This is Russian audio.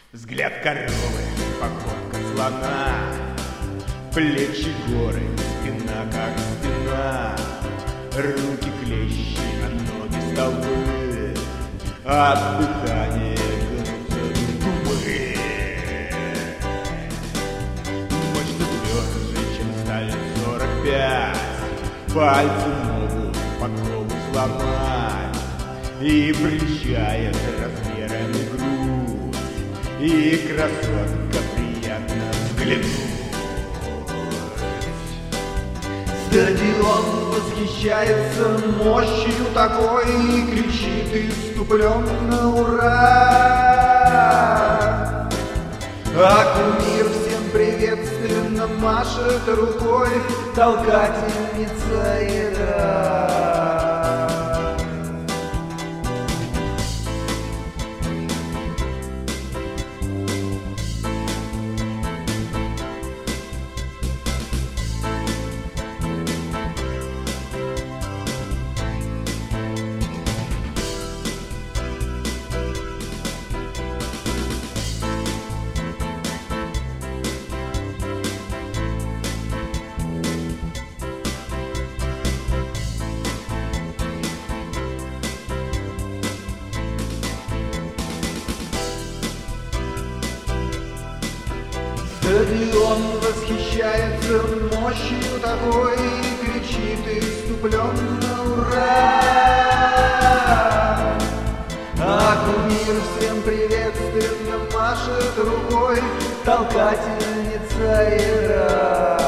Взгляд коровы, походка слона, плечи горы, спина как стена, руки клещи, а ноги столбы, от дыхания гнутся губы. Мышцы тверже, чем сталь 45, пальцы могут подкову сломать, и прельщает размерами грудь, и красотка приятно взглянуть. Стадион восхищается мощью такой и кричит исступленно «Ура!». А кумир всем приветственно машет рукой, толкательница игра. Стадион восхищается мощью такой и кричит исступленно «Ура!». А кумир всем приветственно машет рукой, толкательница игра.